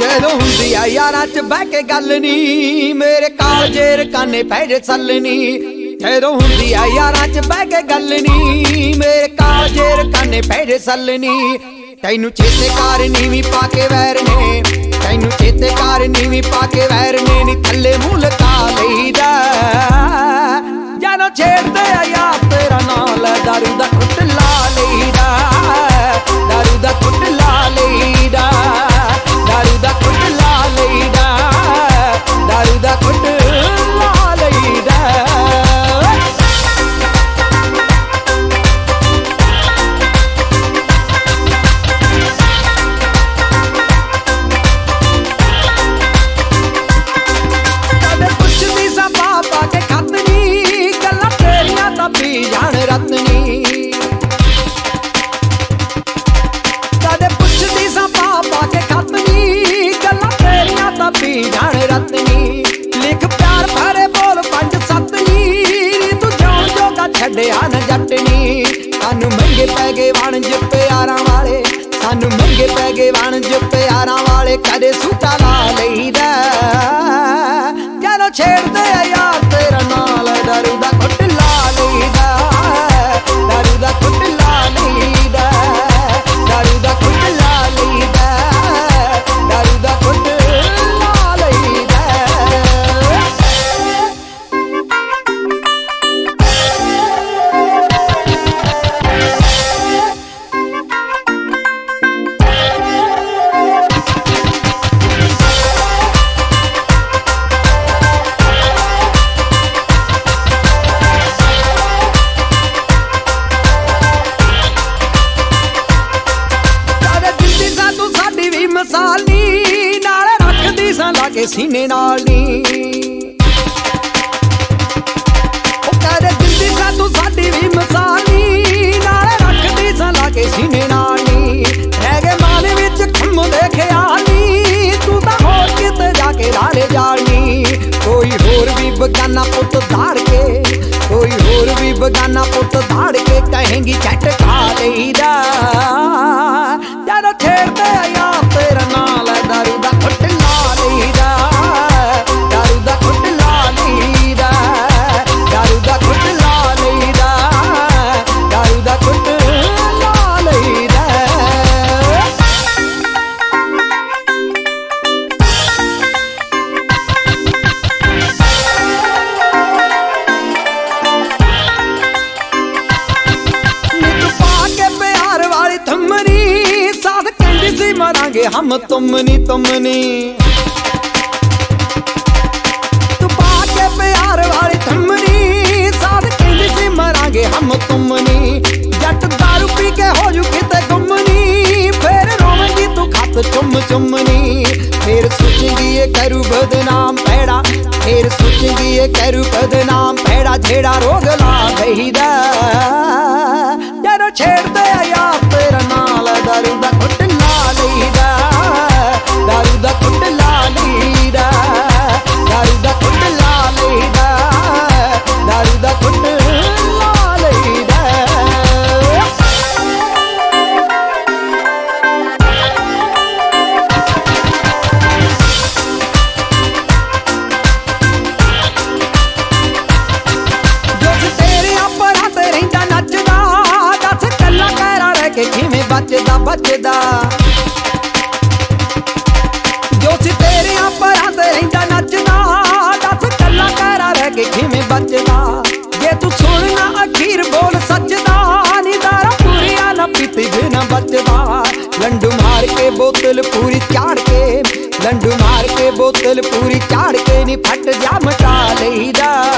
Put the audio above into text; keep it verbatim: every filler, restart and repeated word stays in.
ਜਦੋਂ ਹੁੰਦੀ ਆ ਯਾਰਾਂ ਚ ਬਹਿ ਕੇ ਗੱਲ ਨੀ, ਮੇਰੇ ਕਾਲਜੇ ਰਕਾਨੇ ਪੈਰੇ ਸੱਲਣੀ। ਜਦੋਂ ਹੁੰਦੀ ਆ ਯਾਰਾਂ ਚ ਬਹਿ ਕੇ ਗੱਲ ਨੀ, ਮੇਰੇ ਕਾਲਜੇ ਰਕਾਨੇ ਪੈਰੇ ਸੱਲਣੀ। ਤੈਨੂੰ ਚੇਤੇ ਕਾਰ ਨੀਵੀਂ ਪਾ ਕੇ ਵੈਰ ਨੇ, ਤੈਨੂੰ ਚੇਤੇ ਕਾਰ ਨੀਵੀਂ ਪਾ ਕੇ ਵੈਰ ਨੇ ਨੀ ਥੱਲੇ ਮੂੰਹ ਲਗਾ ਲਈਦਾ। ਜਦੋਂ ਛੇੜਦੇ ਆ ਯਾਰ ਤੇਰਾ ਨਾਂ ਲੈ ਦਾਰੂ ਦਾ ਘੁੱਟ ਲਾ ਲਈਦਾ, ਦਾਰੂ ਦਾ ਘੁੱਟ ਲਾ ਲਈਦਾ, ਦਾਰੂ ਦਾ ਘੁੱਟ ਲਾ ਲਈਦਾ, ਦਾਰੂ ਦਾ ਘੁੱਟ ਲਾ ਲਈਦਾ। ਕਦੇ ਪੁੱਛਦੀ ਸਾਂ ਪਾ ਕੇ ਖੱਤ ਨੀ, ਗੱਲਾਂ ਤੇਰੀਆਂ ਤਾਂ ਪੀ ਜਾਣ ਰਤਨੀ। ਕਦੇ ਪੁੱਛਦੀ ਸਾਂ ਪਾ ਕੇ ਖੱਤ ਨੀ, ਗੱਲਾਂ ਤੇਰੀਆਂ ਤਾਂ ਪੀ ਜਾਣ ਰਤਨੀ। ਲਿਖ ਪਿਆਰ ਭਰੇ ਬੋਲ ਪੰਜ ਸੱਤ ਨੀ, ਤੂੰ ਜਿਉਣ ਜੋਗਾ ਛੱਡਿਆ ਨਾ ਜੱਟਨੀ। ਸਾਨੂੰ ਮਹਿੰਗੇ ਪੈ ਗਏ ਵਣਜ ਪਿਆਰਾਂ ਵਾਲੇ, ਸਾਨੂੰ ਮਹਿੰਗੇ ਪੈ ਗਏ ਵਣਜ ਪਿਆਰਾਂ ਵਾਲੇ। ਕਦੇ ਸੂਟਾ ਲਾ ਲਈਦਾ ਜਦੋਂ ਛੇੜਦੇ ਆ ਯਾਰ ਤੇਰਾ ਨਾਲ, ਦਾਰੂ ਦਾ ਘੁੱਟ ਲਾ ਲਈਦਾ, ਦਾਰੂ ਦਾ ਘੁੱਟ ਲਾ ਲਈਦਾ, ਦਾਰੂ ਦਾ ਘੁੱਟ ਲਾ ਲਈਦਾ, ਦਾਰੂ ਦਾ ਘੁੱਟ ਲਾ ਲਈਦਾ। ਮਿਸਾਲ ਨੀ ਨਾਲ ਰੱਖਦੀ ਸਾਂ ਲਾ ਕੇ ਸੀਨੇ ਨਾਲ ਨੀ, ਉਹ ਕਦੇ ਦਿੰਦੀ ਸਾਂ ਤੂੰ ਸਾਡੀ ਵੀ ਮਿਸਾਲ ਨੀ ਨਾਲ ਰੱਖਦੀ ਸਾਂ ਲਾ ਕੇ ਸੀਨੇ ਨਾਲ ਨੀ। ਰਹਿ ਗਏ ਮਨ ਵਿੱਚ ਖੰਮ ਦੇ ਖਿਆਲ ਨੀ, ਤੂੰ ਤਾਂ ਹੋਰ ਕਿਤੇ ਜਾ ਕੇ ਲਾਲੇ ਜਾਣੀ। ਕੋਈ ਹੋਰ ਵੀ ਬਗਾਨਾ ਪੁੱਤ ਧਾੜ ਕੇ, ਕੋਈ ਹੋਰ ਵੀ ਬਗਾਨਾ ਪੁੱਤ ਧਾੜ ਕੇ ਕਹੇਂਗੀ ਝੱਟ ਖਾ ਲਈਦਾ। ਜਦੋਂ ਛੇੜਦੇ ਆ ਯਾਰ ਤੇਰਾ ਨਾਲ, ਦਾਰੂ ਦਾ ਘੁੱਟ ਲਾ ਲਈਦਾ, ਦਾਰੂ ਦਾ ਘੁੱਟ ਲਾ ਲਈਦਾ, ਦਾਰੂ ਦਾ ਘੁੱਟ ਲਾ ਲਈਦਾ, ਦਾਰੂ ਦਾ ਘੁੱਟ ਲਾ ਲਈਦਾ। ਨਿੱਤ ਪਾ ਕੇ ਪਿਆਰ ਵਾਲੀ ਥੰਮਣੀ, ਸਾਥ ਕਹਿੰਦੀ ਸੀ ਮਰਾਂਗੇ ਹਮ ਤੁਮ ਨੀ ਤੁਮ ਨੀ। ਤੂੰ ਪਾ ਕੇ ਪਿਆਰ ਵਾਲੀ ਥੰਮਣੀ, ਸਾਥ ਕਹਿੰਦੀ ਸੀ ਮਰਾਂਗੇ ਹਮ ਤੁਮ ਨੀ। ਜੱਟ ਦਾਰੂ ਪੀ ਕੇ ਹੋ ਜੂ ਕਿਤੇ ਗੁੰਮ ਨੀ, ਫੇਰ ਰੋਵੇਂਗੀ ਤੂੰ ਖੱਤ ਚੁੰਮ ਚੁੰਮ ਨੀ। ਫੇਰ ਸੋਚੇਂਗੀ ਇਹ ਕਰੂ ਬਦਨਾਮ ਪੈੜਾ, ਫੇਰ ਸੋਚੇਂਗੀ ਇਹ ਕਰੂ ਬਦਨਾਮ ਪੈੜਾ। ਜਿਹੜਾ ਰੋਗ ਲਾ ਗਈਦਾ ਜਦੋਂ ਛੇੜਦੇ ਆ ਯਾਰ ਤੇਰਾ ਨਾਲ, ਦਾਰੂ ਦਾ ਘੁੱਟ ਲਾ ਲਈਦਾ, ਦਾਰੂ ਦਾ ਘੁੱਟ ਲਾ ਲਈਦਾ, ਦਾਰੂ ਦਾ ਘੁੱਟ ਲਾ ਲਈਦਾ, ਦਾਰੂ ਦਾ ਘੁੱਟ ਲਾ ਲਈਦਾ। ਜੋ ਤੇਰੇ ਆਪਰਾਂ ਤੇ ਰਹਿੰਦਾ ਨੱਚਦਾ, ਦੱਸ ਕੱਲਾ ਕਹਿਰਾ ਰਹਿ ਕੇ ਕਿਵੇਂ ਬਚਦਾ ਬਚਦਾ। ਜੋ ਸੀ ਤੇਰੇ ਆਪਰਾਂ ਤੇ ਰਹਿੰਦਾ ਨੱਚਦਾ, ਦੱਸ ਕੱਲਾ ਕਹਿਰਾ ਰਹਿ ਕੇ ਕਿਵੇਂ ਬਚਦਾ। ਜੇ ਤੂੰ ਸੁਣਨਾ ਅਖੀਰ ਬੋਲ ਸੱਚਦਾ, ਨੀ ਦਾਰਾ ਪੂਰੀਆਂ ਨਾ ਪੀਤੀ ਬਿਨਾ ਬਚਦਾ। ਲੰਡੂ ਮਾਰ ਕੇ ਬੋਤਲ ਪੂਰੀ ਚਾੜ ਕੇ, ਲੰਡੂ ਮਾਰ ਕੇ ਬੋਤਲ ਪੂਰੀ ਚਾੜ ਕੇ ਨੀ ਫਟ ਜਾ ਮਟਾ ਲਈਦਾ।